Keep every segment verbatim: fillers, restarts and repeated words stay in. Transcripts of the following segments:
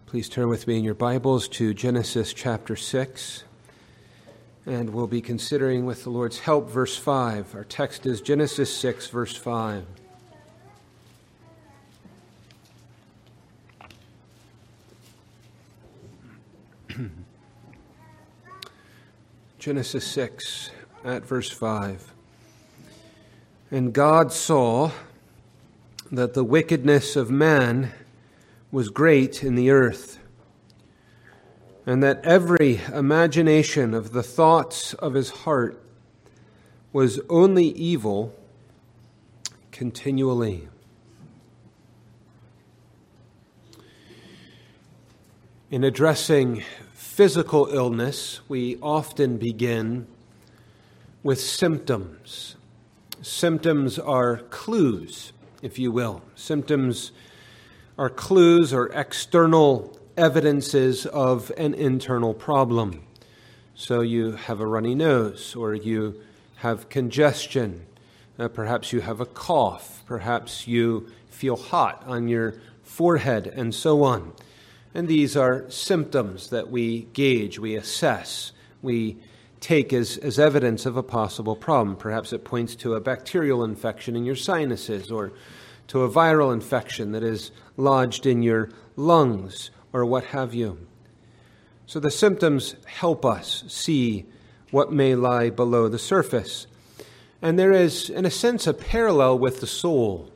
Please turn with me in your Bibles to Genesis chapter six, and we'll be considering with the Lord's help verse five. Our text is Genesis six, verse five. Genesis six, at verse five. And God saw that the wickedness of man was great in the earth, and that every imagination of the thoughts of his heart was only evil continually. In addressing physical illness, we often begin with symptoms. Symptoms are clues, if you will. Symptoms are clues or external evidences of an internal problem. So you have a runny nose, or you have congestion, uh, perhaps you have a cough, perhaps you feel hot on your forehead, and so on. And these are symptoms that we gauge, we assess, we take as, as evidence of a possible problem. Perhaps it points to a bacterial infection in your sinuses, or to a viral infection that is lodged in your lungs, or what have you. So the symptoms help us see what may lie below the surface. And there is, in a sense, a parallel with the soul.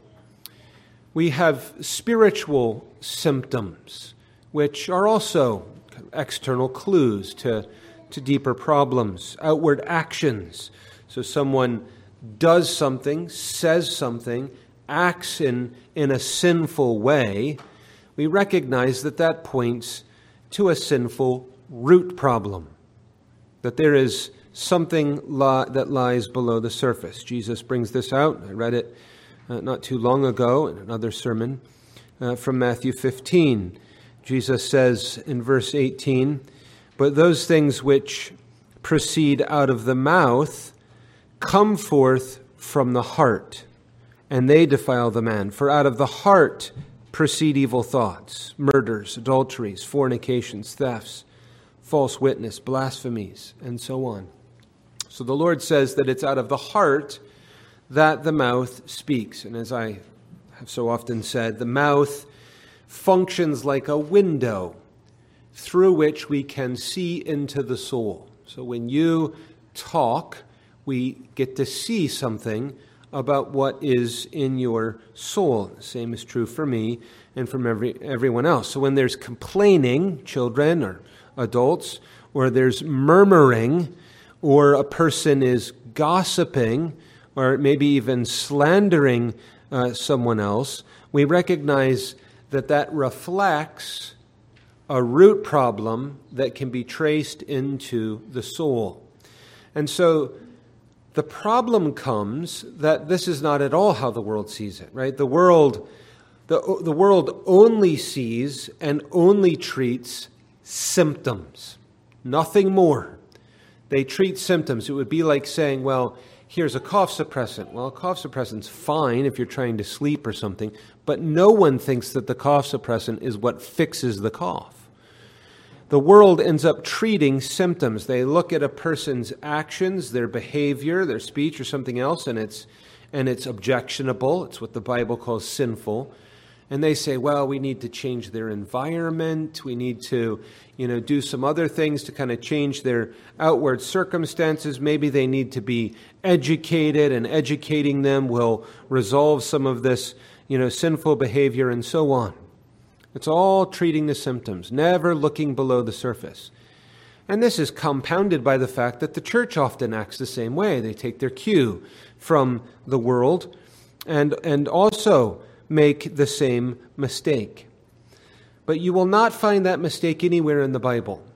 We have spiritual symptoms, which are also external clues to, to deeper problems, outward actions. So someone does something, says something, acts in, in a sinful way, we recognize that that points to a sinful root problem, that there is something li- that lies below the surface. Jesus brings this out. I read it uh, not too long ago in another sermon uh, from Matthew fifteen. Jesus says in verse eighteen, "But those things which proceed out of the mouth come forth from the heart, and they defile the man. For out of the heart proceed evil thoughts, murders, adulteries, fornications, thefts, false witness, blasphemies, and so on." So the Lord says that it's out of the heart that the mouth speaks. And as I have so often said, the mouth functions like a window through which we can see into the soul. So when you talk, we get to see something about what is in your soul. The same is true for me and from every everyone else. So when there's complaining, children or adults, or there's murmuring, or a person is gossiping, or maybe even slandering uh, someone else, we recognize that that reflects a root problem that can be traced into the soul. And so the problem comes that this is not at all how the world sees it, right? The world, the, the world only sees and only treats symptoms, nothing more. They treat symptoms. It would be like saying, well, here's a cough suppressant. Well, a cough suppressant's fine if you're trying to sleep or something, but no one thinks that the cough suppressant is what fixes the cough. The world ends up treating symptoms. They look at a person's actions, their behavior, their speech, or something else, and it's and it's objectionable. It's what the Bible calls sinful. And they say, well, we need to change their environment. We need to, you know, do some other things to kind of change their outward circumstances. Maybe they need to be educated, and educating them will resolve some of this, you know, sinful behavior, and so on. It's all treating the symptoms, never looking below the surface. And this is compounded by the fact that the church often acts the same way. They take their cue from the world and, and also make the same mistake. But you will not find that mistake anywhere in the Bible.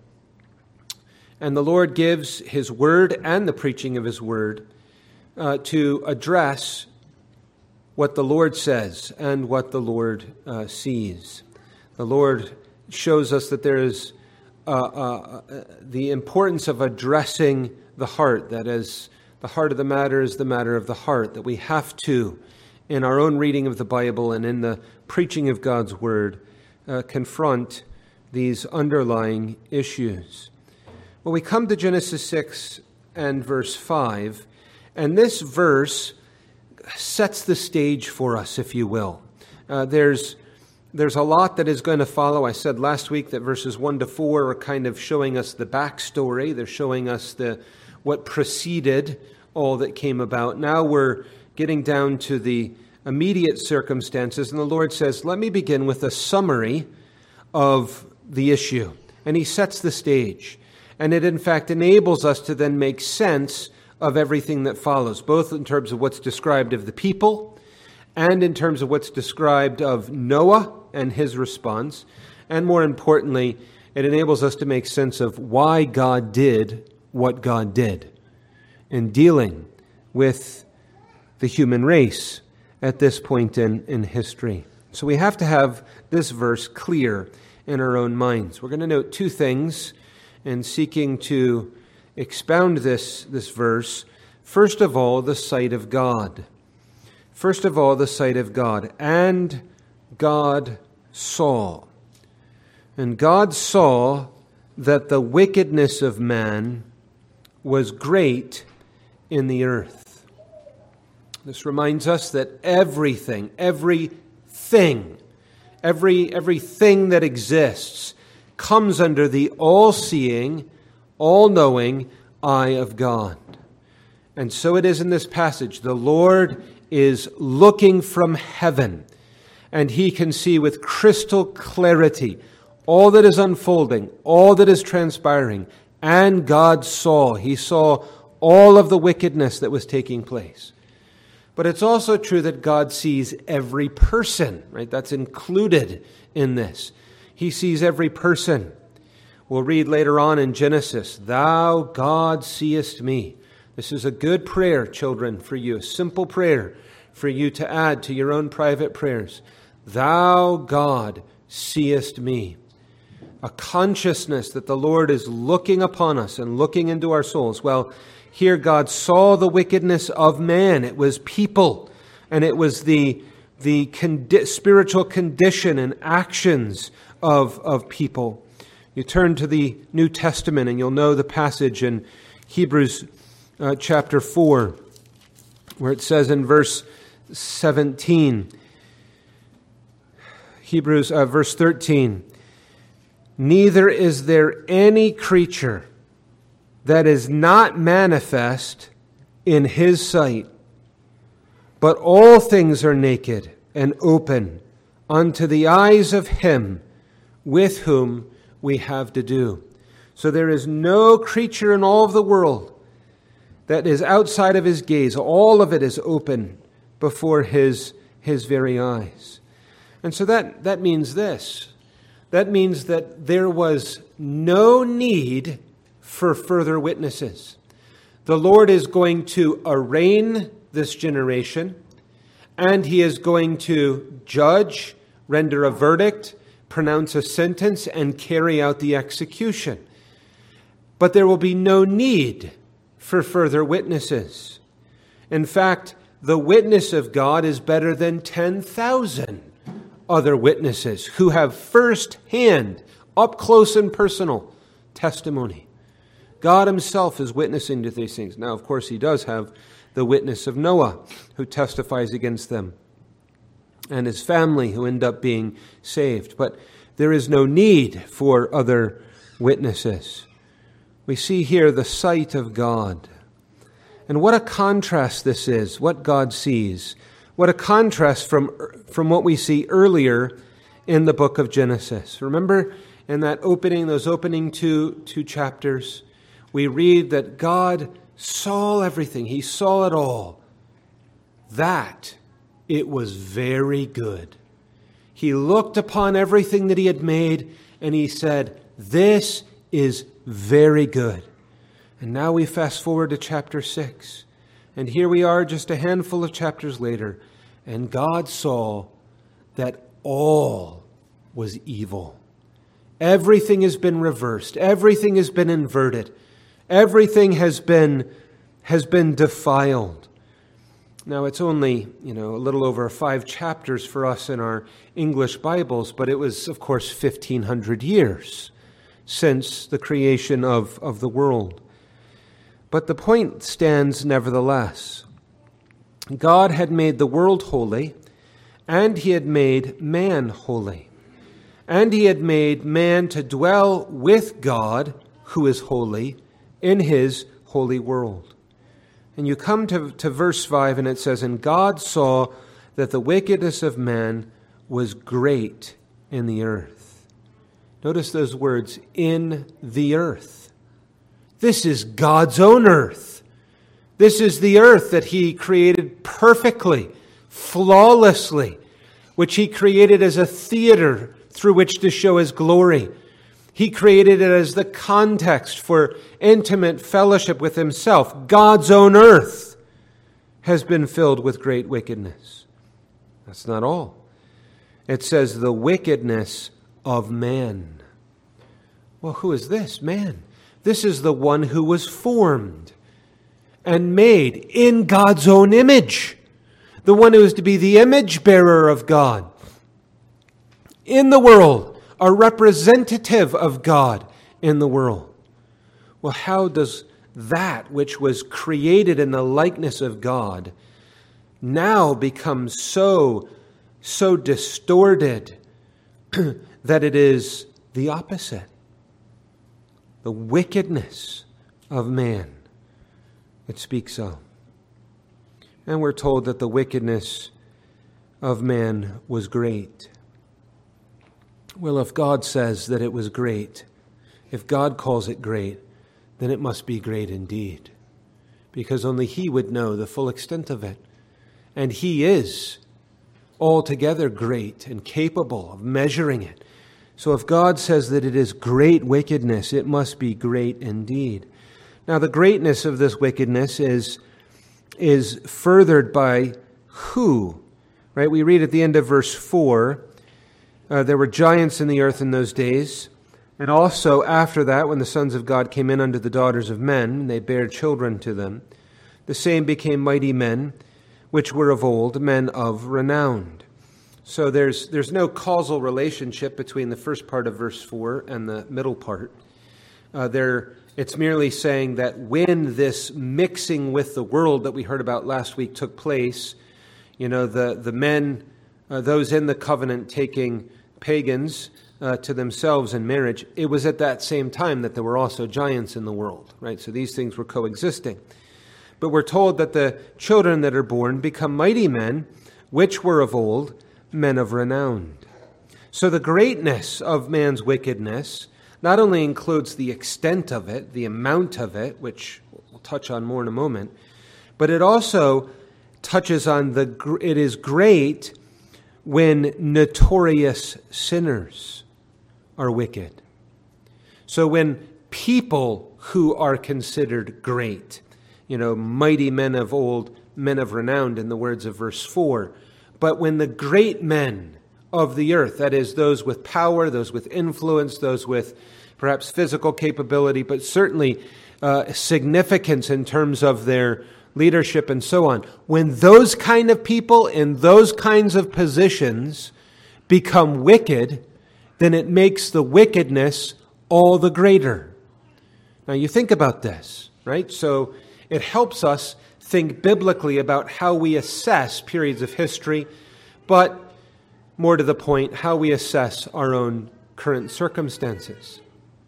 And the Lord gives His Word and the preaching of His Word uh, to address what the Lord says and what the Lord uh, sees. The Lord shows us that there is uh, uh, the importance of addressing the heart, that is, the heart of the matter is the matter of the heart, that we have to, in our own reading of the Bible and in the preaching of God's Word, uh, confront these underlying issues. Well, we come to Genesis six and verse five, and this verse sets the stage for us, if you will. Uh, there's there's a lot that is going to follow. I said last week that verses one to four are kind of showing us the backstory. They're showing us the what preceded all that came about. Now we're getting down to the immediate circumstances, and the Lord says, let me begin with a summary of the issue. And he sets the stage. And it, in fact, enables us to then make sense of everything that follows, both in terms of what's described of the people and in terms of what's described of Noah and his response. And more importantly, it enables us to make sense of why God did what God did in dealing with the human race at this point in, in history. So we have to have this verse clear in our own minds. We're going to note two things in seeking to expound this, this verse. First of all, the sight of God. First of all, the sight of God. And God saw. And God saw that the wickedness of man was great in the earth. This reminds us that everything, everything, every, everything that exists comes under the all-seeing, all-knowing eye of God. And so it is in this passage. The Lord is looking from heaven, and he can see with crystal clarity all that is unfolding, all that is transpiring. And God saw. He saw all of the wickedness that was taking place. But it's also true that God sees every person, right? That's included in this. He sees every person. We'll read later on in Genesis, Thou, God, seest me. This is a good prayer, children, for you. A simple prayer for you to add to your own private prayers. Thou, God, seest me. A consciousness that the Lord is looking upon us and looking into our souls. Well, here God saw the wickedness of man. It was people, and it was the, the condi- spiritual condition and actions of, of people. You turn to the New Testament and you'll know the passage in Hebrews uh, chapter four, where it says in verse seventeen, Hebrews uh, verse thirteen, Neither is there any creature that is not manifest in his sight, but all things are naked and open unto the eyes of him with whom we have to do. So there is no creature in all of the world that is outside of his gaze. All of it is open before his, his very eyes. And so that, that means this. That means that there was no need for further witnesses. The Lord is going to arraign this generation, and he is going to judge, render a verdict, pronounce a sentence, and carry out the execution. But there will be no need for further witnesses. In fact, the witness of God is better than ten thousand other witnesses who have first-hand, up close and personal testimony. God himself is witnessing to these things. Now, of course, he does have the witness of Noah, who testifies against them, and his family, who end up being saved. But there is no need for other witnesses. We see here the sight of God. And what a contrast this is, what God sees. What a contrast from, from what we see earlier in the book of Genesis. Remember in that opening, those opening two, two chapters, we read that God saw everything. He saw it all. That it was very good. He looked upon everything that he had made and he said, this is very good. And now we fast forward to chapter six. And here we are just a handful of chapters later. And God saw that all was evil. Everything has been reversed. Everything has been inverted. Everything has been, has been defiled. Now, it's only, you know, a little over five chapters for us in our English Bibles, but it was, of course, fifteen hundred years since the creation of, of the world. But the point stands nevertheless. God had made the world holy, and he had made man holy. And he had made man to dwell with God, who is holy, in his holy world. And you come to, to verse five, and it says, "And God saw that the wickedness of man was great in the earth." Notice those words, in the earth. This is God's own earth. This is the earth that he created perfectly, flawlessly, which he created as a theater through which to show his glory. He created it as the context for intimate fellowship with himself. God's own earth has been filled with great wickedness. That's not all. It says the wickedness of man. Well, who is this man? This is the one who was formed and made in God's own image. The one who is to be the image bearer of God in the world, a representative of God in the world. Well, how does that which was created in the likeness of God now become so, so distorted that it is the opposite? The wickedness of man, it speaks of. And we're told that the wickedness of man was great. Well, if God says that it was great, if God calls it great, then it must be great indeed, because only he would know the full extent of it. And he is altogether great and capable of measuring it. So if God says that it is great wickedness, it must be great indeed. Now, the greatness of this wickedness is, is furthered by who? Right? We read at the end of verse four, uh, there were giants in the earth in those days, and also after that, when the sons of God came in unto the daughters of men, and they bare children to them, the same became mighty men, which were of old, men of renown. So there's there's no causal relationship between the first part of verse four and the middle part. Uh, there, it's merely saying that when this mixing with the world that we heard about last week took place, you know, the, the men, uh, those in the covenant taking pagans uh, to themselves in marriage, it was at that same time that there were also giants in the world, right? So these things were coexisting. But we're told that the children that are born become mighty men, which were of old, men of renown. So the greatness of man's wickedness not only includes the extent of it, the amount of it, which we'll touch on more in a moment, but it also touches on the, it is great when notorious sinners are wicked. So when people who are considered great, you know, mighty men of old, men of renown in the words of verse four, but when the great men of the earth, that is, those with power, those with influence, those with perhaps physical capability, but certainly uh, significance in terms of their leadership and so on, when those kind of people in those kinds of positions become wicked, then it makes the wickedness all the greater. Now you think about this, right? So it helps us think biblically about how we assess periods of history, but more to the point, how we assess our own current circumstances.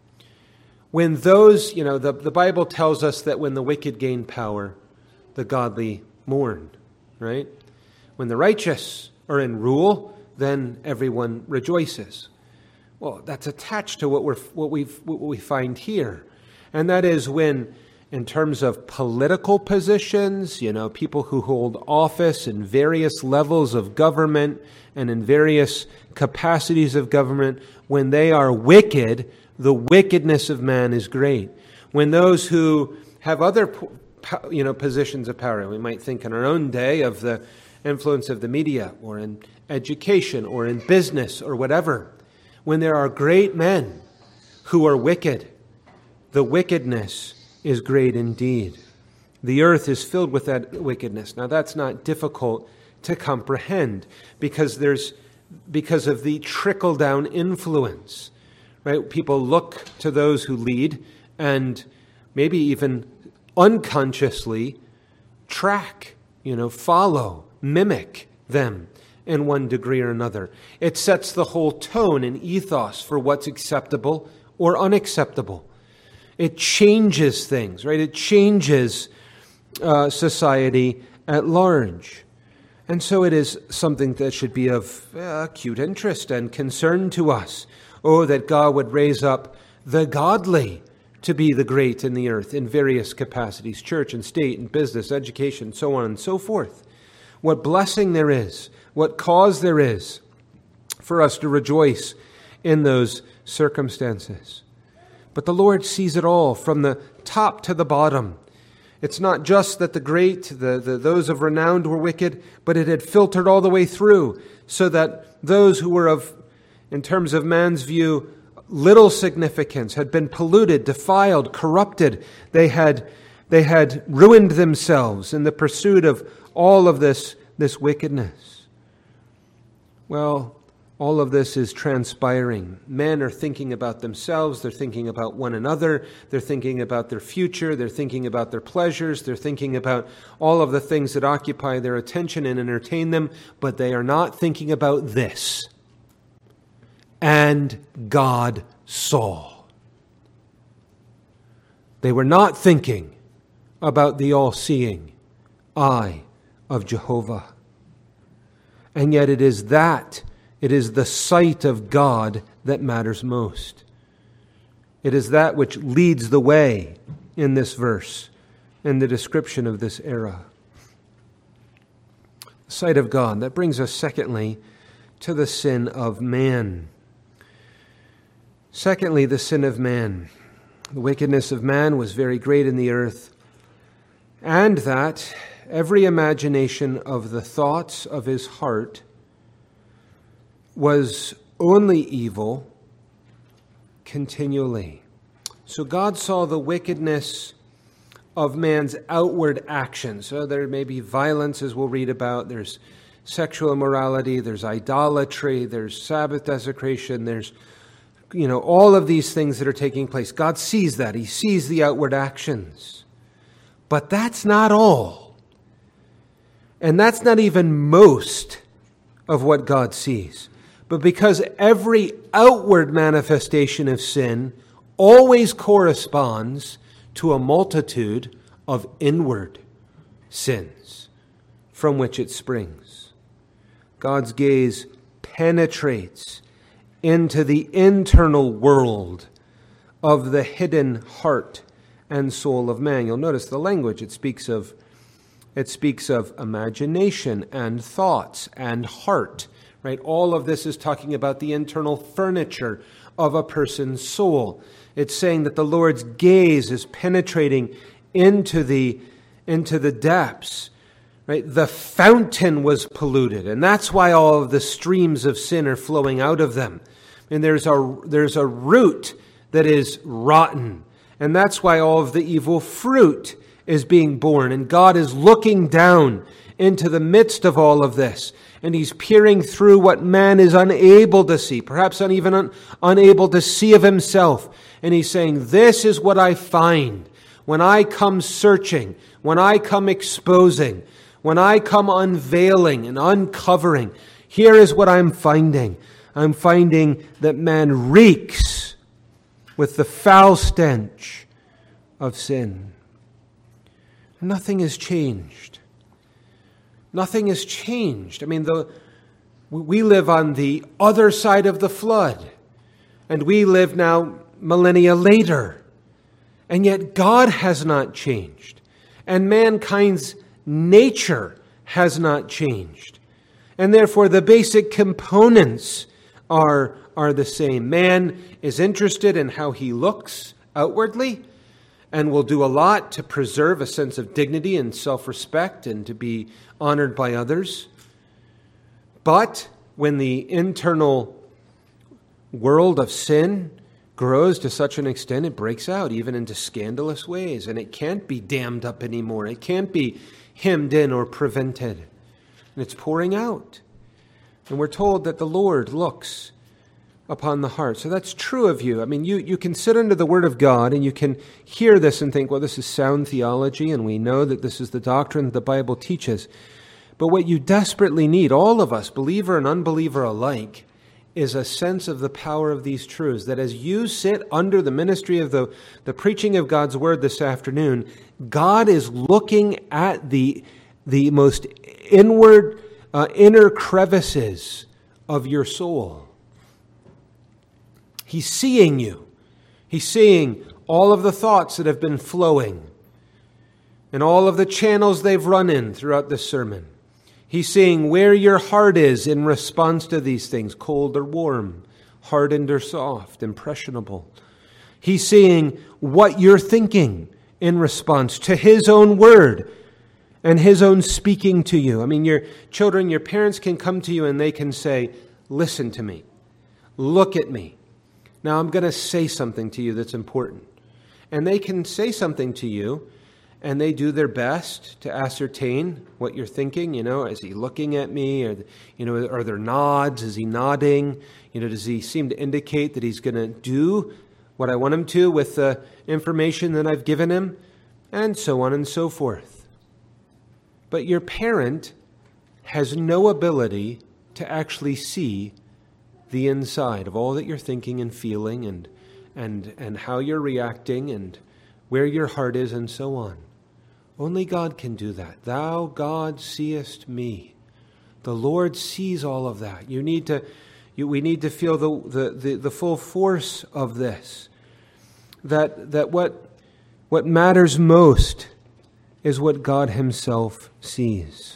When those, you know, the, the Bible tells us that when the wicked gain power, the godly mourn, right? When the righteous are in rule, then everyone rejoices. Well, that's attached to what we're what we what we find here, and that is when, in terms of political positions, you know, people who hold office in various levels of government and in various capacities of government, when they are wicked, the wickedness of man is great. When those who have other, you know, positions of power, we might think in our own day of the influence of the media or in education or in business or whatever, when there are great men who are wicked, the wickedness is great indeed. The earth is filled with that wickedness. Now, that's not difficult to comprehend because there's because of the trickle-down influence, right? People look to those who lead and maybe even unconsciously track, you know, follow, mimic them in one degree or another. It sets the whole tone and ethos for what's acceptable or unacceptable. It changes things, right? It changes uh, society at large. And so it is something that should be of uh, acute interest and concern to us. Oh, that God would raise up the godly to be the great in the earth in various capacities, church and state and business, education, so on and so forth. What blessing there is, what cause there is for us to rejoice in those circumstances. But the Lord sees it all from the top to the bottom. It's not just that the great, the, the those of renown were wicked, but it had filtered all the way through so that those who were of, in terms of man's view, little significance had been polluted, defiled, corrupted. They had, they had ruined themselves in the pursuit of all of this, this wickedness. Well, all of this is transpiring. Men are thinking about themselves. They're thinking about one another. They're thinking about their future. They're thinking about their pleasures. They're thinking about all of the things that occupy their attention and entertain them. But they are not thinking about this. And God saw. They were not thinking about the all-seeing eye of Jehovah. And yet it is that It is the sight of God that matters most. It is that which leads the way in this verse, in the description of this era. The sight of God. That brings us, secondly, to the sin of man. Secondly, the sin of man. The wickedness of man was very great in the earth, and that every imagination of the thoughts of his heart was only evil continually. So God saw the wickedness of man's outward actions. So there may be violence, as we'll read about. There's sexual immorality. There's idolatry. There's Sabbath desecration. There's, you know, all of these things that are taking place. God sees that. He sees the outward actions. But that's not all. And that's not even most of what God sees. But because every outward manifestation of sin always corresponds to a multitude of inward sins from which it springs. God's gaze penetrates into the internal world of the hidden heart and soul of man. You'll notice the language. It speaks of, it speaks of imagination and thoughts and heart. Right? All of this is talking about the internal furniture of a person's soul. It's saying that the Lord's gaze is penetrating into the, into the depths. Right? The fountain was polluted, and that's why all of the streams of sin are flowing out of them. And there's a, there's a root that is rotten, and that's why all of the evil fruit is being born. And God is looking down into the midst of all of this. And he's peering through what man is unable to see, perhaps even un- unable to see of himself. And he's saying, this is what I find when I come searching, when I come exposing, when I come unveiling and uncovering. Here is what I'm finding. I'm finding that man reeks with the foul stench of sin. Nothing has changed. Nothing has changed. I mean, the, we live on the other side of the flood, and we live now millennia later, and yet God has not changed, and mankind's nature has not changed, and therefore the basic components are, are the same. Man is interested in how he looks outwardly, and will do a lot to preserve a sense of dignity and self-respect and to be honored by others. But when the internal world of sin grows to such an extent it breaks out even into scandalous ways, and it can't be dammed up anymore. It can't be hemmed in or prevented. And it's pouring out. And we're told that the Lord looks upon the heart. So that's true of you. I mean, you, you can sit under the Word of God and you can hear this and think, well, this is sound theology, and we know that this is the doctrine that the Bible teaches. But what you desperately need, all of us, believer and unbeliever alike, is a sense of the power of these truths, that as you sit under the ministry of the, the preaching of God's Word this afternoon, God is looking at the, the most inward, uh, inner crevices of your soul. He's seeing you. He's seeing all of the thoughts that have been flowing and all of the channels they've run in throughout this sermon. He's seeing where your heart is in response to these things, cold or warm, hardened or soft, impressionable. He's seeing what you're thinking in response to His own word and His own speaking to you. I mean, your children, your parents can come to you and they can say, listen to me, look at me. Now I'm going to say something to you that's important. And they can say something to you, and they do their best to ascertain what you're thinking. You know, is he looking at me? Or, you know, are there nods? Is he nodding? You know, does he seem to indicate that he's going to do what I want him to with the information that I've given him? And so on and so forth. But your parent has no ability to actually see the inside of all that you're thinking and feeling, and and and how you're reacting, and where your heart is, and so on. Only God can do that. Thou, God, seest me. The Lord sees all of that. You need to, you, we need to feel the, the, the, the full force of this. That that what what matters most is what God Himself sees.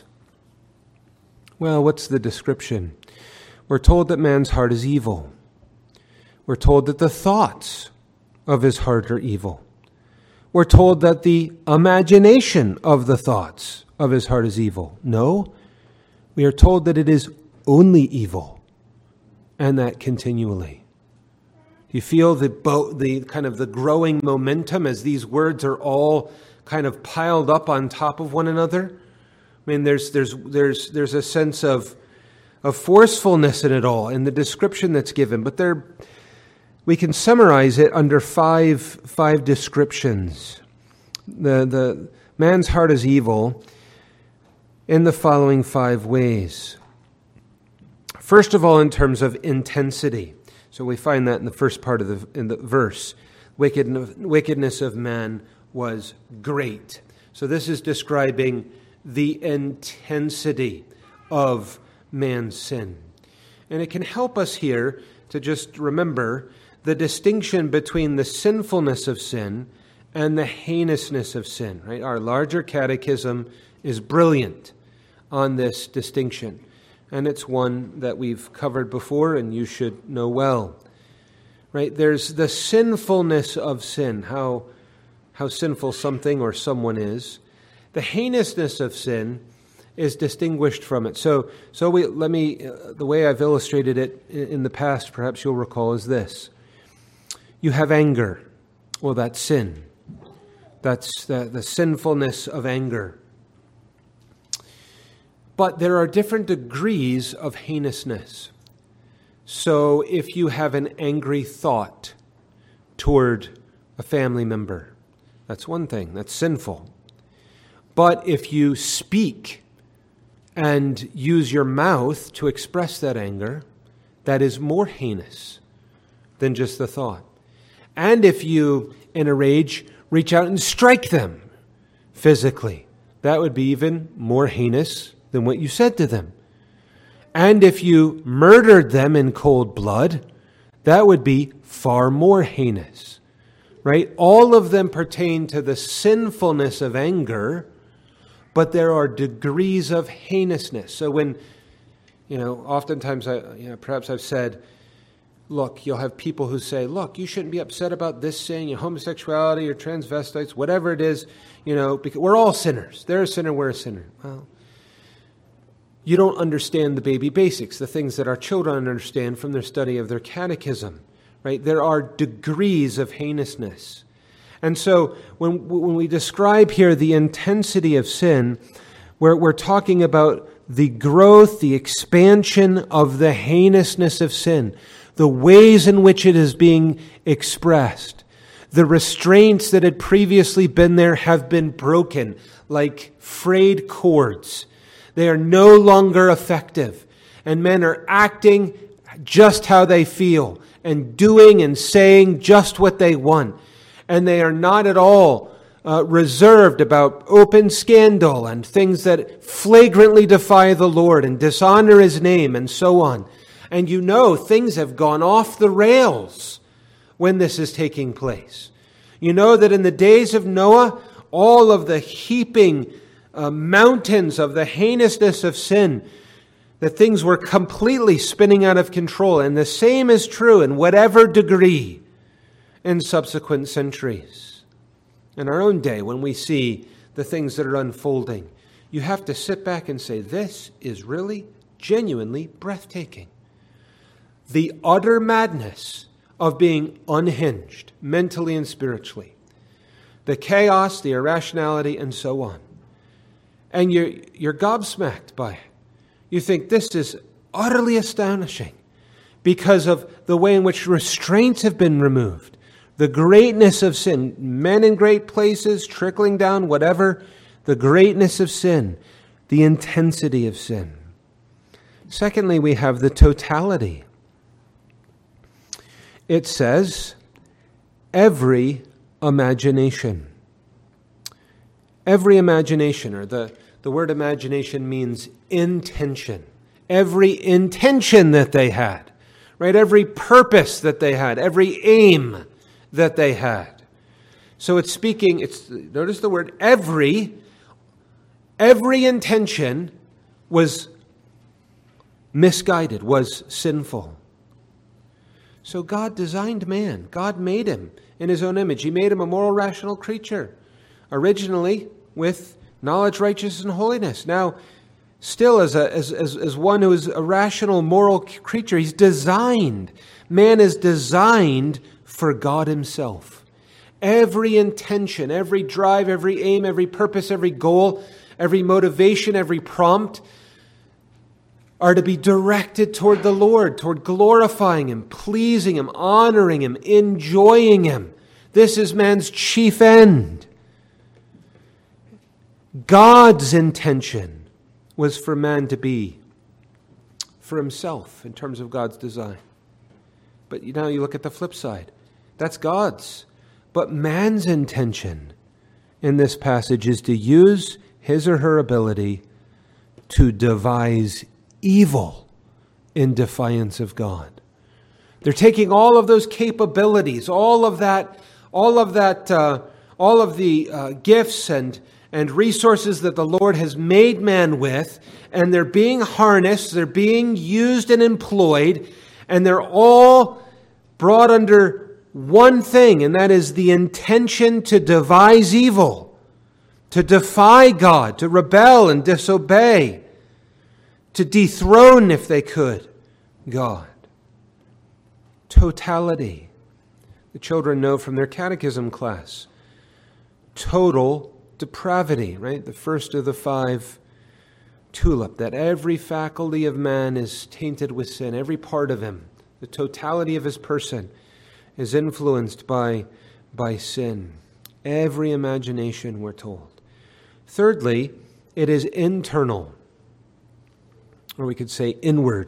Well, what's the description? We're told that man's heart is evil. We're told that the thoughts of his heart are evil. We're told that the imagination of the thoughts of his heart is evil. No, we are told that it is only evil, and that continually. You feel the bo- the kind of the growing momentum as these words are all kind of piled up on top of one another. I mean, there's there's there's there's a sense of of forcefulness in it all, in the description that's given. But there, we can summarize it under five five descriptions. The the man's heart is evil in the following five ways. First of all, in terms of intensity. So we find that in the first part of the in the verse. Wicked, wickedness of man was great. So this is describing the intensity of man's sin. And it can help us here to just remember the distinction between the sinfulness of sin and the heinousness of sin, right? Our larger catechism is brilliant on this distinction, and it's one that we've covered before and you should know well, right? There's the sinfulness of sin, how, how sinful something or someone is. The heinousness of sin is distinguished from it. So, so we let me. Uh, the way I've illustrated it in, in the past, perhaps you'll recall, is this: you have anger. Well, that's sin. That's the, the sinfulness of anger. But there are different degrees of heinousness. So, if you have an angry thought toward a family member, that's one thing. That's sinful. But if you speak and use your mouth to express that anger, that is more heinous than just the thought. And if you, in a rage, reach out and strike them physically, that would be even more heinous than what you said to them. And if you murdered them in cold blood, that would be far more heinous, right? All of them pertain to the sinfulness of anger, but there are degrees of heinousness. So when, you know, oftentimes, I, you know, perhaps I've said, look, you'll have people who say, look, you shouldn't be upset about this sin, you know, homosexuality or transvestites, whatever it is, you know, because we're all sinners. They're a sinner, we're a sinner. Well, you don't understand the baby basics, the things that our children understand from their study of their catechism, right? There are degrees of heinousness. And so when, when we describe here the intensity of sin, we're, we're talking about the growth, the expansion of the heinousness of sin, the ways in which it is being expressed. The restraints that had previously been there have been broken like frayed cords. They are no longer effective. And men are acting just how they feel and doing and saying just what they want. And they are not at all uh, reserved about open scandal and things that flagrantly defy the Lord and dishonor His name and so on. And you know things have gone off the rails when this is taking place. You know that in the days of Noah, all of the heaping uh, mountains of the heinousness of sin, that things were completely spinning out of control. And the same is true in whatever degree in subsequent centuries. In our own day, when we see the things that are unfolding, you have to sit back and say, this is really, genuinely breathtaking. The utter madness of being unhinged, mentally and spiritually. The chaos, the irrationality, and so on. And you're, you're gobsmacked by it. You think this is utterly astonishing because of the way in which restraints have been removed. The greatness of sin, men in great places, trickling down, whatever, the greatness of sin, the intensity of sin. Secondly, we have the totality. It says, every imagination. Every imagination, or the, the word imagination means intention. Every intention that they had, right? Every purpose that they had, every aim that they had. So it's speaking, it's notice the word every, every intention was misguided, was sinful. So God designed man. God made him in His own image. He made him a moral, rational creature. Originally with knowledge, righteousness, and holiness. Now, still as, a, as, as, as one who is a rational, moral creature, he's designed. Man is designed for God Himself. Every intention, every drive, every aim, every purpose, every goal, every motivation, every prompt are to be directed toward the Lord, toward glorifying Him, pleasing Him, honoring Him, enjoying Him. This is man's chief end. God's intention was for man to be for himself in terms of God's design. But now you look at the flip side. That's God's. But man's intention in this passage is to use his or her ability to devise evil in defiance of God. They're taking all of those capabilities, all of that, all of that, uh, all of the uh, gifts and and resources that the Lord has made man with, and they're being harnessed, they're being used and employed, and they're all brought under one thing, and that is the intention to devise evil, to defy God, to rebel and disobey, to dethrone, if they could, God. Totality. The children know from their catechism class. Total depravity, right? The first of the five tulip, that every faculty of man is tainted with sin. Every part of him, the totality of his person is influenced by, by sin. Every imagination, we're told. Thirdly, it is internal, or we could say inward.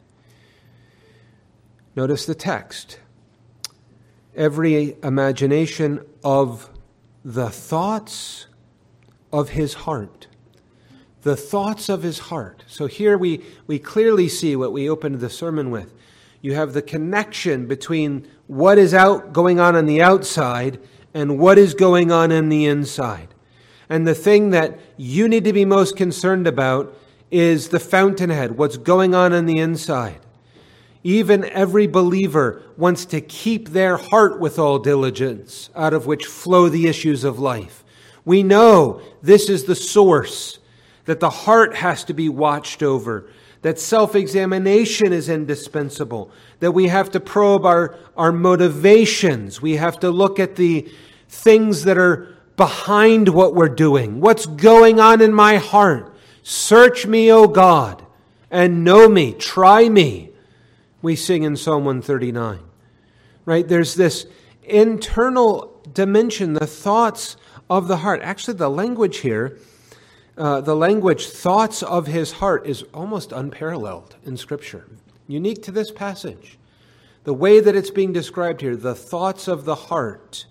Notice the text. Every imagination of the thoughts of his heart. The thoughts of his heart. So here we, we clearly see what we opened the sermon with. You have the connection between what is out going on on the outside and what is going on in the inside. And the thing that you need to be most concerned about is the fountainhead, what's going on on the inside. Even every believer wants to keep their heart with all diligence, out of which flow the issues of life. We know this is the source, that the heart has to be watched over, that self-examination is indispensable, that we have to probe our, our motivations. We have to look at the things that are behind what we're doing. What's going on in my heart? Search me, O God, and know me. Try me. We sing in Psalm one thirty-nine. Right? There's this internal dimension, the thoughts of the heart. Actually, the language here, uh, the language thoughts of his heart is almost unparalleled in Scripture. Unique to this passage. The way that it's being described here, the thoughts of the heart.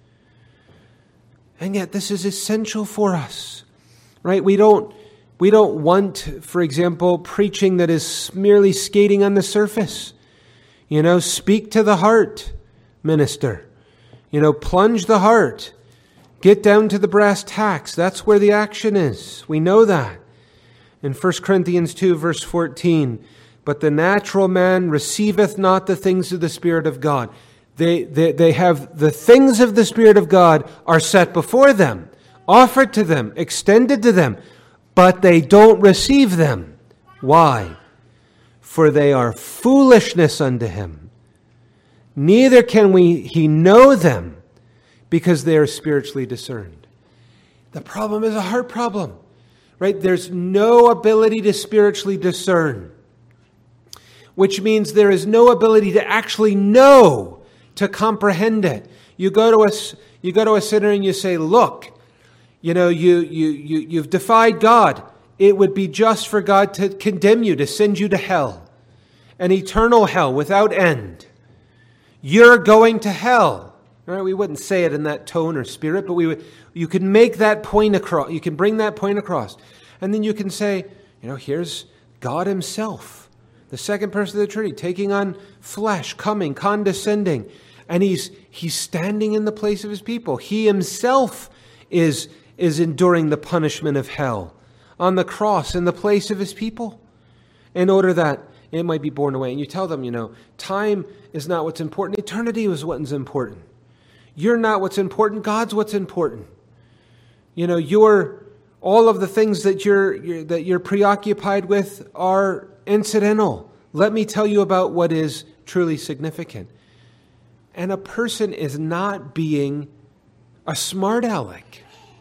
And yet this is essential for us, right? We don't, we don't want, for example, preaching that is merely skating on the surface. You know, speak to the heart, minister. You know, plunge the heart. Get down to the brass tacks. That's where the action is. We know that. In First Corinthians two, verse fourteen, but the natural man receiveth not the things of the Spirit of God. They, they, they have the things of the Spirit of God are set before them, offered to them, extended to them, but they don't receive them. Why? For they are foolishness unto him. Neither can we he know them, because they are spiritually discerned. The problem is a heart problem, right? There's no ability to spiritually discern, which means there is no ability to actually know, to comprehend it. You go to a, you go to a sinner and you say, look, you know, you, you, you, you've defied God. It would be just for God to condemn you, to send you to hell, an eternal hell without end. You're going to hell. Right? We wouldn't say it in that tone or spirit, but we would, you can make that point across. You can bring that point across. And then you can say, you know, here's God himself, the second person of the Trinity, taking on flesh, coming, condescending. And he's he's standing in the place of his people. He himself is, is enduring the punishment of hell on the cross in the place of his people, in order that it might be borne away. And you tell them, you know, time is not what's important. Eternity is what's important. You're not what's important. God's what's important. You know, you're, all of the things that you're, you're that you're preoccupied with are incidental. Let me tell you about what is truly significant. And a person is not being a smart aleck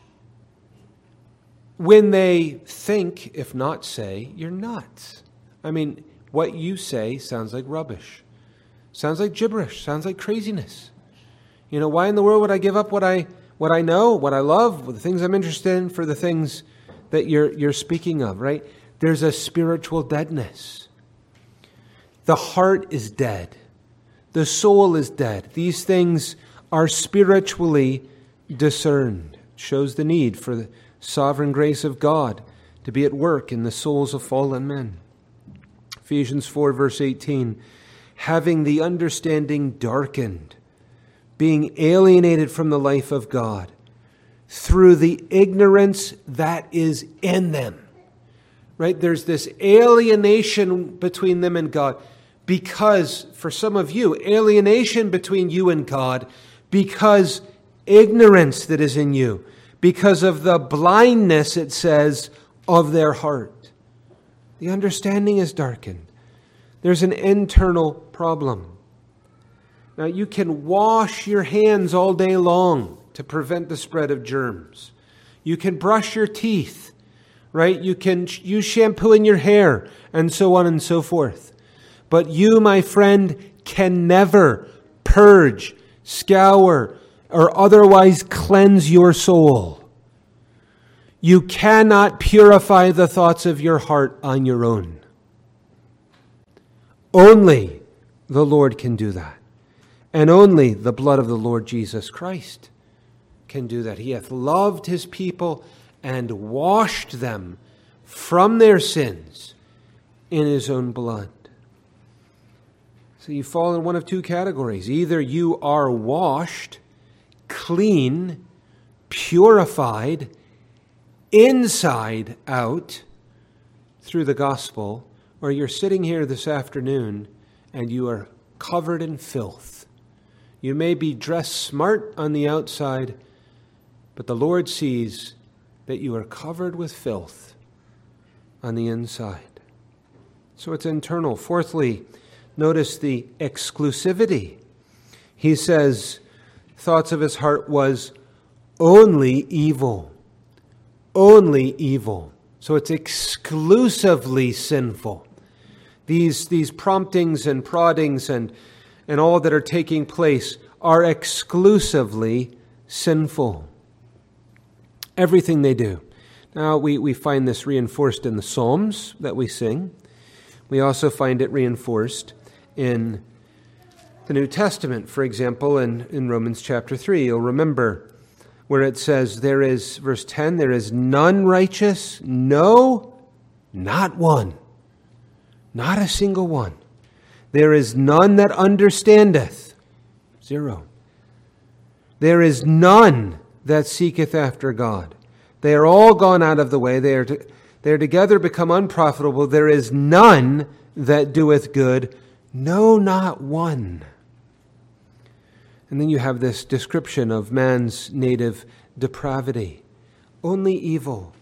when they think, if not say, you're nuts. I mean, what you say sounds like rubbish. Sounds like gibberish. Sounds like craziness. You know, why in the world would I give up what I what I know, what I love, the things I'm interested in for the things that you're you're speaking of, right? There's a spiritual deadness. The heart is dead. The soul is dead. These things are spiritually discerned. It shows the need for the sovereign grace of God to be at work in the souls of fallen men. Ephesians four, verse eighteen, having the understanding darkened, being alienated from the life of God through the ignorance that is in them. Right? There's this alienation between them and God. Because, for some of you, alienation between you and God, because ignorance that is in you, because of the blindness, it says, of their heart. The understanding is darkened. There's an internal problem. Now, you can wash your hands all day long to prevent the spread of germs. You can brush your teeth, right? You can use shampoo in your hair, and so on and so forth. But you, my friend, can never purge, scour, or otherwise cleanse your soul. You cannot purify the thoughts of your heart on your own. Only the Lord can do that. And only the blood of the Lord Jesus Christ can do that. He hath loved his people and washed them from their sins in his own blood. So you fall in one of two categories. Either you are washed, clean, purified, inside out through the gospel, or you're sitting here this afternoon and you are covered in filth. You may be dressed smart on the outside, but the Lord sees that you are covered with filth on the inside. So it's internal. Fourthly, notice the exclusivity. He says, thoughts of his heart was only evil. Only evil. So it's exclusively sinful. These, these promptings and proddings and, and all that are taking place are exclusively sinful. Everything they do. Now, we, we find this reinforced in the Psalms that we sing. We also find it reinforced in the New Testament. For example, in, in Romans chapter three, you'll remember where it says, there is, verse ten, there is none righteous, no, not one. Not a single one. There is none that understandeth. Zero. There is none that seeketh after God. They are all gone out of the way. They are, to, they are together become unprofitable. There is none that doeth good. No, not one. And then you have this description of man's native depravity. Only evil.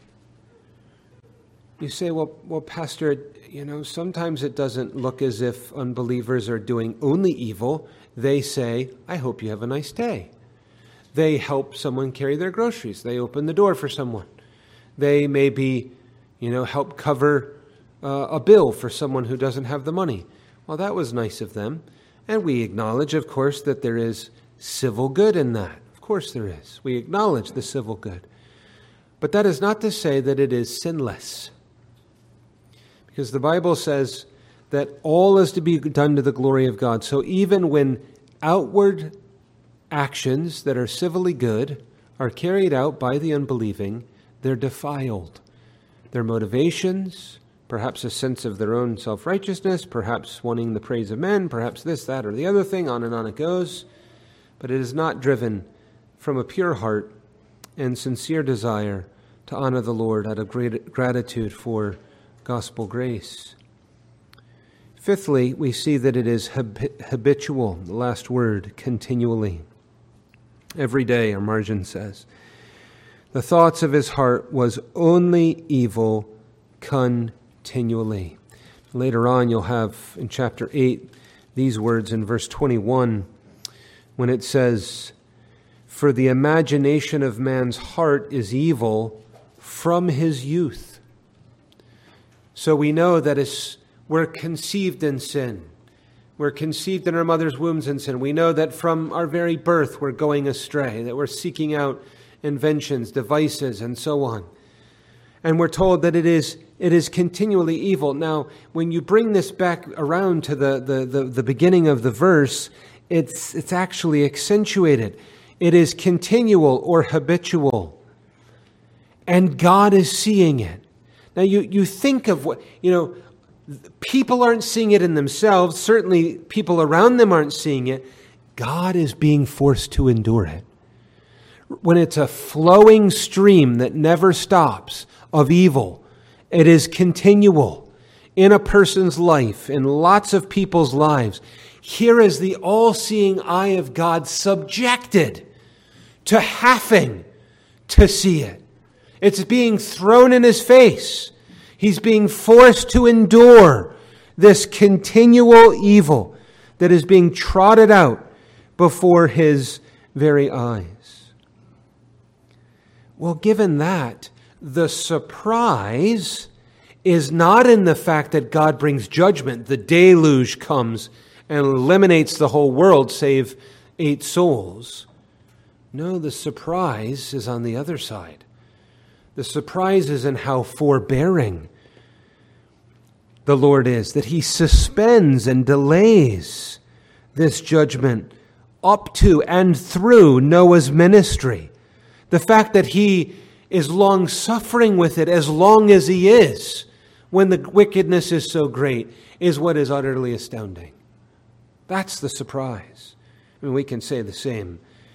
You say, well, well, Pastor, you know, sometimes it doesn't look as if unbelievers are doing only evil. They say, I hope you have a nice day. They help someone carry their groceries. They open the door for someone. They maybe, you know, help cover uh, a bill for someone who doesn't have the money. Well, that was nice of them. And we acknowledge, of course, that there is civil good in that. Of course there is. We acknowledge the civil good. But that is not to say that it is sinless. Because the Bible says that all is to be done to the glory of God. So even when outward actions that are civilly good are carried out by the unbelieving, they're defiled. Their motivations, perhaps a sense of their own self-righteousness, perhaps wanting the praise of men, perhaps this, that, or the other thing, on and on it goes. But it is not driven from a pure heart and sincere desire to honor the Lord out of great gratitude for gospel grace. Fifthly, we see that it is hab- habitual, the last word, continually. Every day, our margin says. The thoughts of his heart was only evil continually. Later on, you'll have in chapter eight these words in verse twenty-one, when it says, for the imagination of man's heart is evil from his youth. So we know that as we're conceived in sin. We're conceived in our mother's wombs in sin. We know that from our very birth we're going astray, that we're seeking out inventions, devices, and so on. And we're told that it is it is continually evil. Now, when you bring this back around to the, the, the, the beginning of the verse, it's it's actually accentuated. It is continual or habitual. And God is seeing it. Now, you, you think of what, you know, people aren't seeing it in themselves. Certainly, people around them aren't seeing it. God is being forced to endure it. When it's a flowing stream that never stops of evil, it is continual in a person's life, in lots of people's lives. Here is the all-seeing eye of God subjected to having to see it. It's being thrown in his face. He's being forced to endure this continual evil that is being trotted out before his very eyes. Well, given that, the surprise is not in the fact that God brings judgment. The deluge comes and eliminates the whole world save eight souls. No, the surprise is on the other side. The surprise is in how forbearing the Lord is, that he suspends and delays this judgment up to and through Noah's ministry. The fact that he is long-suffering with it as long as he is, when the wickedness is so great, is what is utterly astounding. That's the surprise. I mean, we can say the same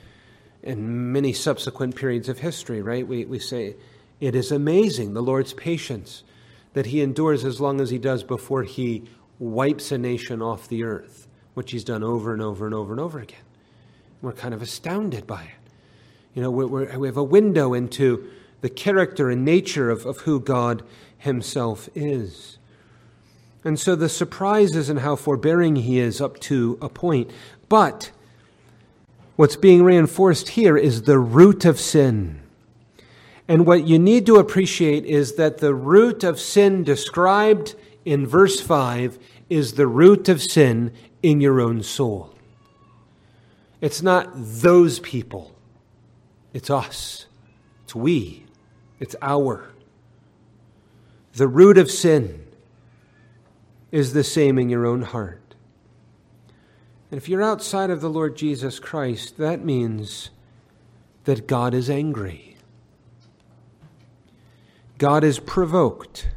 in many subsequent periods of history, right? We, we say, it is amazing, the Lord's patience, that he endures as long as he does before he wipes a nation off the earth, which he's done over and over and over and over again. We're kind of astounded by it. You know, we're, we're, we have a window into the character and nature of, of who God himself is. And so the surprise isn't how forbearing he is up to a point. But what's being reinforced here is the root of sin. And what you need to appreciate is that the root of sin described in verse five is the root of sin in your own soul. It's not those people. It's us. It's we. It's our. The root of sin is the same in your own heart. And if you're outside of the Lord Jesus Christ, that means that God is angry. God is provoked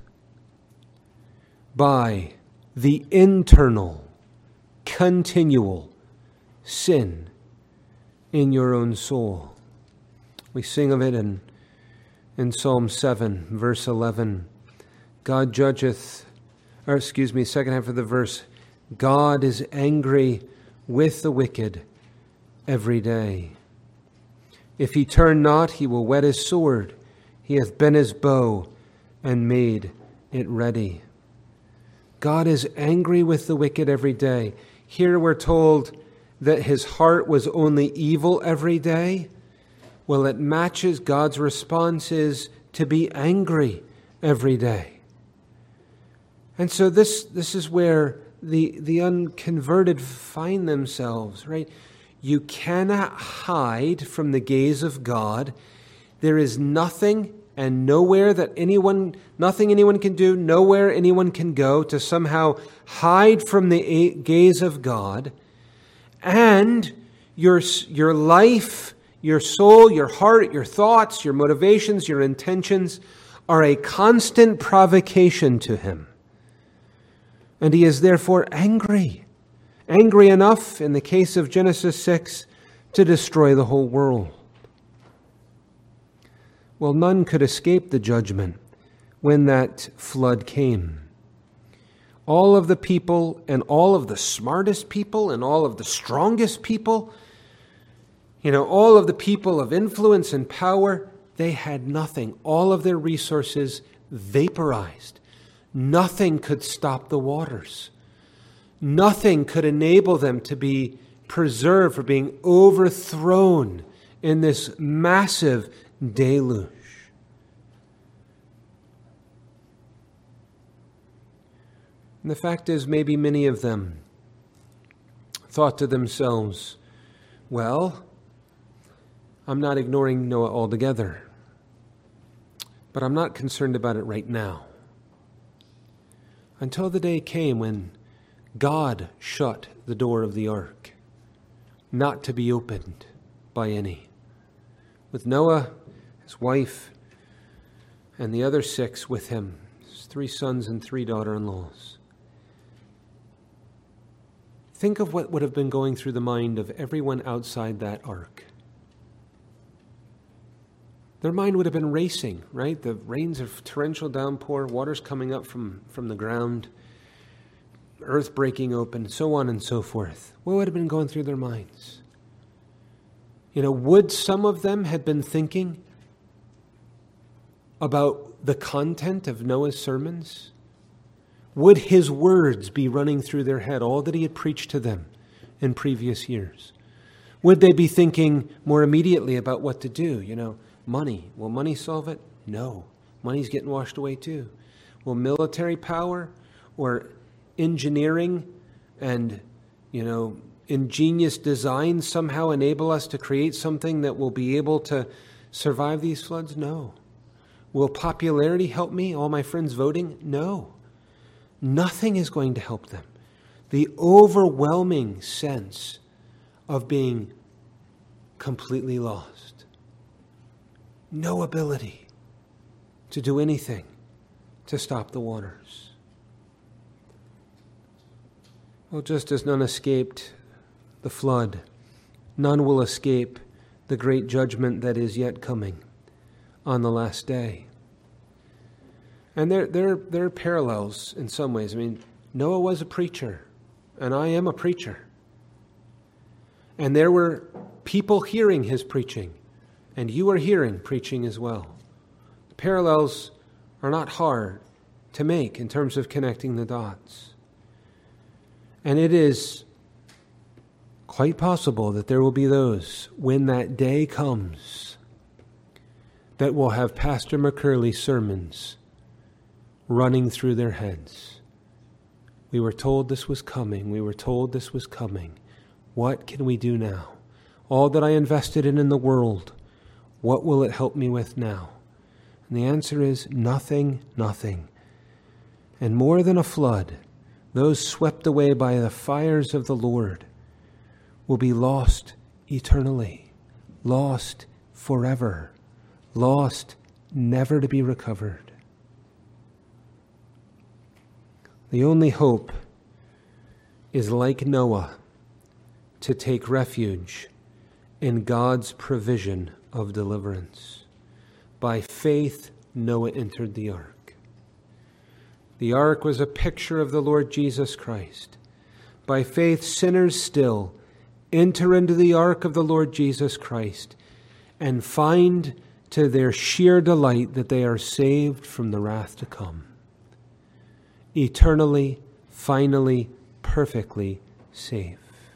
by the internal, continual sin in your own soul. We sing of it in, in Psalm seven, verse eleven. God judgeth, or excuse me, second half of the verse, God is angry with the wicked every day. If he turn not, he will whet his sword. He hath bent his bow and made it ready. God is angry with the wicked every day. Here we're told that his heart was only evil every day. Well, it matches God's response is to be angry every day. And so this, this is where the, the unconverted find themselves, right? You cannot hide from the gaze of God. There is nothing and nowhere that anyone, nothing anyone can do, nowhere anyone can go to somehow hide from the gaze of God. And your, your life, your soul, your heart, your thoughts, your motivations, your intentions are a constant provocation to him. And he is therefore angry. Angry enough, in the case of Genesis six, to destroy the whole world. Well, none could escape the judgment when that flood came. All of the people and all of the smartest people and all of the strongest people, you know, all of the people of influence and power, they had nothing. All of their resources vaporized. Nothing could stop the waters. Nothing could enable them to be preserved from being overthrown in this massive deluge. And the fact is, maybe many of them thought to themselves, well, I'm not ignoring Noah altogether, but I'm not concerned about it right now. Until the day came when God shut the door of the ark, not to be opened by any. With Noah, his wife, and the other six with him, his three sons and three daughter-in-laws. Think of what would have been going through the mind of everyone outside that ark. Their mind would have been racing, right? The rains of torrential downpour, water's coming up from, from the ground, earth breaking open, so on and so forth. What would have been going through their minds? You know, would some of them have been thinking about the content of Noah's sermons? Would his words be running through their head, all that he had preached to them in previous years? Would they be thinking more immediately about what to do? You know, money. Will money solve it? No. Money's getting washed away too. Will military power or engineering and, you know, ingenious design somehow enable us to create something that will be able to survive these floods? No. Will popularity help me? All my friends voting? No. Nothing is going to help them. The overwhelming sense of being completely lost. No ability to do anything to stop the waters. Well, just as none escaped the flood, none will escape the great judgment that is yet coming on the last day. And there, there, there are parallels in some ways. I mean, Noah was a preacher, and I am a preacher. And there were people hearing his preaching, and you are hearing preaching as well. The parallels are not hard. to make in terms of connecting the dots. And it is quite possible that there will be those, when that day comes, that will have Pastor McCurley's sermons running through their heads. We were told this was coming. We were told this was coming. What can we do now? All that I invested in in the world, what will it help me with now? And the answer is nothing, nothing. And more than a flood, those swept away by the fires of the Lord will be lost eternally, lost forever, lost never to be recovered. The only hope is, like Noah, to take refuge in God's provision of deliverance. By faith, Noah entered the ark. The ark was a picture of the Lord Jesus Christ. By faith, sinners still enter into the ark of the Lord Jesus Christ and find to their sheer delight that they are saved from the wrath to come. Eternally, finally, perfectly safe.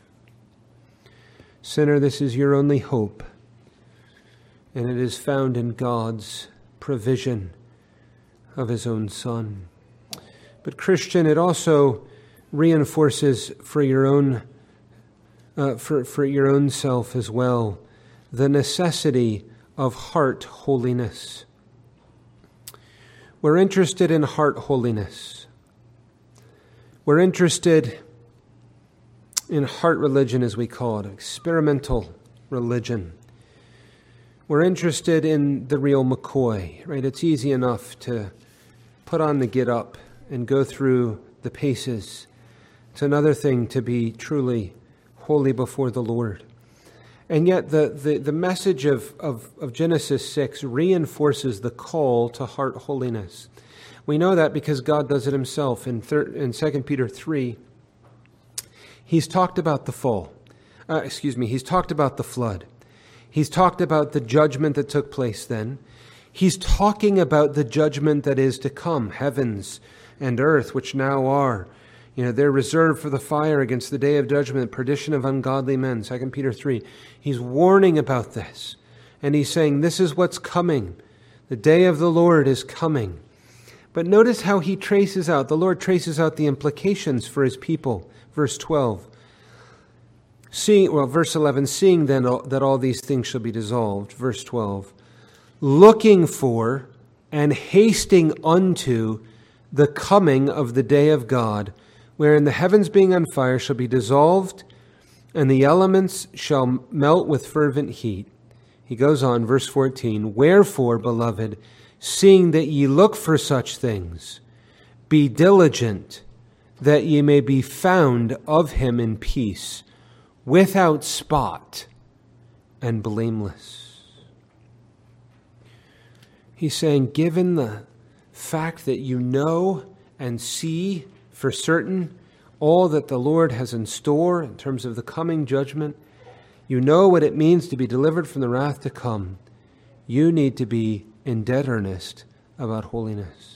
Sinner, this is your only hope, and it is found in God's provision of his own Son. But Christian, it also reinforces for your own uh, for, for your own self as well the necessity of heart holiness. We're interested in heart holiness. We're interested in heart religion, as we call it, experimental religion. We're interested in the real McCoy, right? It's easy enough to put on the get up and go through the paces. It's another thing to be truly holy before the Lord. And yet the, the, the message of, of, of Genesis six reinforces the call to heart holiness. We know that because God does it himself. In, thir- in Second Peter three, he's talked about the fall. Uh, excuse me, he's talked about the flood. He's talked about the judgment that took place then. He's talking about the judgment that is to come, heavens and earth, which now are. You know, they're reserved for the fire against the day of judgment, perdition of ungodly men, Second Peter three. He's warning about this. And he's saying, this is what's coming. The day of the Lord is coming. But notice how he traces out, the Lord traces out the implications for his people. Verse twelve. Seeing, well, verse eleven, seeing then that all these things shall be dissolved. Verse twelve. Looking for and hasting unto the coming of the day of God, wherein the heavens being on fire shall be dissolved, and the elements shall melt with fervent heat. He goes on, verse fourteen, wherefore, beloved, seeing that ye look for such things, be diligent, that ye may be found of him in peace, without spot and blameless. He's saying, given the fact that you know and see for certain all that the Lord has in store in terms of the coming judgment, you know what it means to be delivered from the wrath to come, you need to be in dead earnest about holiness.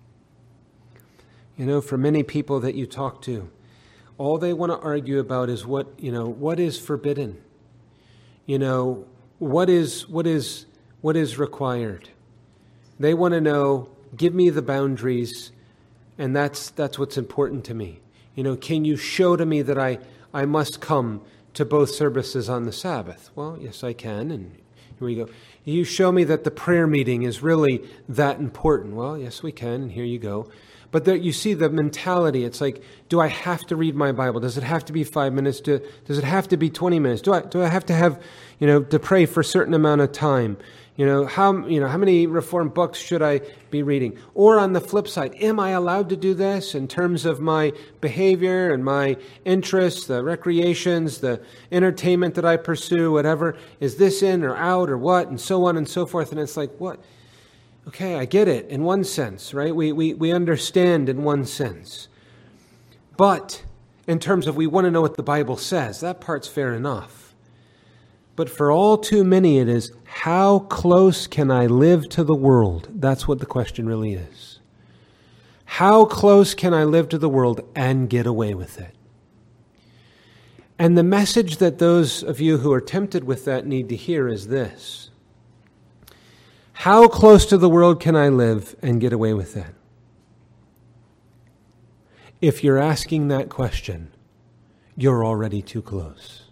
You know, for many people that you talk to, all they want to argue about is what, you know, what is forbidden. You know, what is what is what is required. They want to know, give me the boundaries, and that's that's what's important to me. You know, can you show to me that I, I must come to both services on the Sabbath? Well, yes, I can, and here we go. You show me that the prayer meeting is really that important. Well, yes, we can, and here you go. But there, you see the mentality. It's like, do I have to read my Bible? Does it have to be five minutes? Do, does it have to be twenty minutes? Do I do I have to have, you know, to pray for a certain amount of time? You know, how you know how many Reformed books should I be reading? Or on the flip side, am I allowed to do this in terms of my behavior and my interests, the recreations, the entertainment that I pursue, whatever? Is this in or out or what? And so on and so forth. And it's like, what? Okay, I get it in one sense, right? We, we, we understand in one sense. But in terms of we want to know what the Bible says, that part's fair enough. But for all too many it is, how close can I live to the world? That's what the question really is. How close can I live to the world and get away with it? And the message that those of you who are tempted with that need to hear is this. How close to the world can I live and get away with it? If you're asking that question, you're already too close.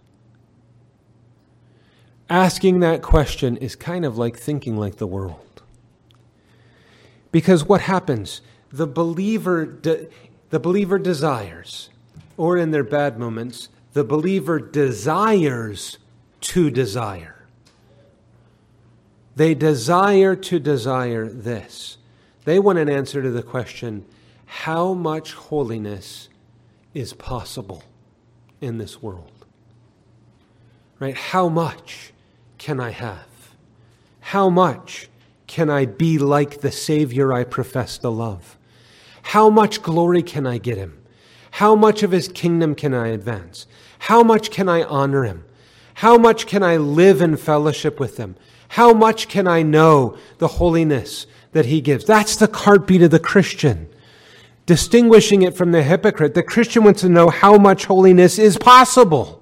Asking that question is kind of like thinking like the world. Because what happens? The believer, de- the believer desires, or in their bad moments, the believer desires to desire. They desire to desire this. They want an answer to the question, how much holiness is possible in this world? Right? How much can I have? How much can I be like the Savior I profess to love? How much glory can I get him? How much of his kingdom can I advance? How much can I honor him? How much can I live in fellowship with him? How much can I know the holiness that he gives? That's the heartbeat of the Christian. Distinguishing it from the hypocrite, the Christian wants to know how much holiness is possible.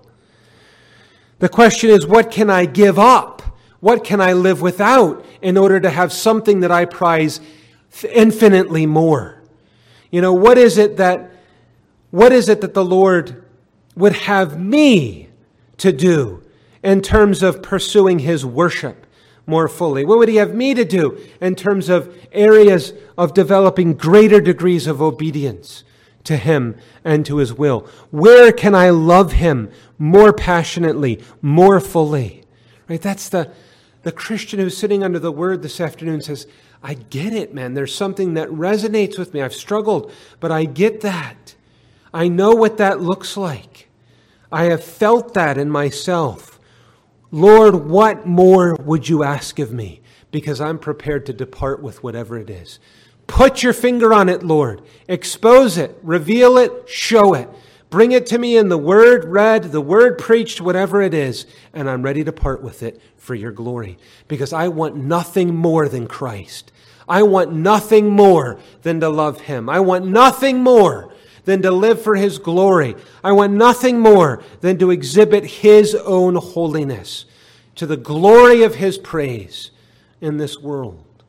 The question is, what can I give up? What can I live without in order to have something that I prize infinitely more? You know, what is it that what is it that the Lord would have me to do in terms of pursuing his worship more fully? What would he have me to do in terms of areas of developing greater degrees of obedience to him and to his will? Where can I love him more passionately, more fully? Right? That's the, the Christian who's sitting under the word this afternoon says, I get it, man. There's something that resonates with me. I've struggled, but I get that. I know what that looks like. I have felt that in myself. Lord, what more would you ask of me? Because I'm prepared to depart with whatever it is. Put your finger on it, Lord. Expose it. Reveal it. Show it. Bring it to me in the word read, the word preached, whatever it is, and I'm ready to part with it for your glory. Because I want nothing more than Christ. I want nothing more than to love him. I want nothing more than to live for his glory. I want nothing more than to exhibit his own holiness to the glory of his praise in this world.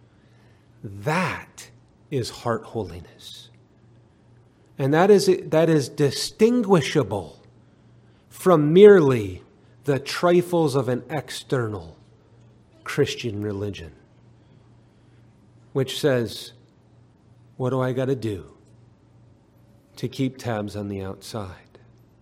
That is heart holiness. And that is, that is distinguishable from merely the trifles of an external Christian religion, which says, what do I got to do to keep tabs on the outside?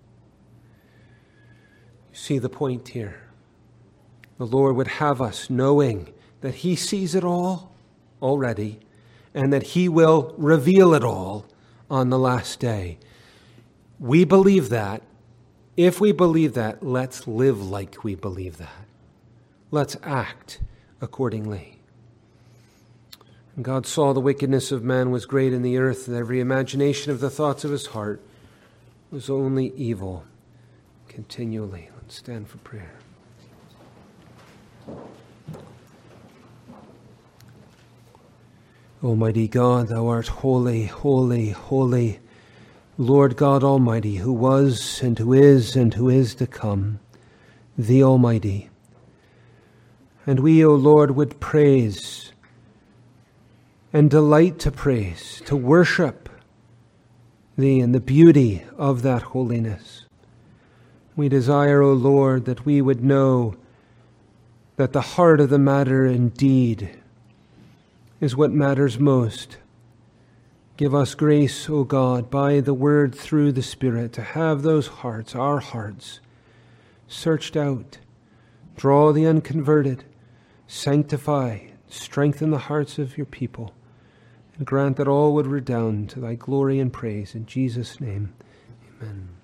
You see the point here. The Lord would have us knowing that he sees it all already and that he will reveal it all on the last day. We believe that. If we believe that, let's live like we believe that. Let's act accordingly. And God saw the wickedness of man was great in the earth, and every imagination of the thoughts of his heart was only evil continually. Let's stand for prayer. Almighty God, thou art holy, holy, holy, Lord God Almighty, who was and who is and who is to come, the Almighty. And we, O Lord, would praise and delight to praise, to worship thee in the beauty of that holiness. We desire, O Lord, that we would know that the heart of the matter indeed is what matters most. Give us grace, O God, by the word through the Spirit, to have those hearts, our hearts, searched out. Draw the unconverted, sanctify, strengthen the hearts of your people, and grant that all would redound to thy glory and praise. In Jesus' name, amen.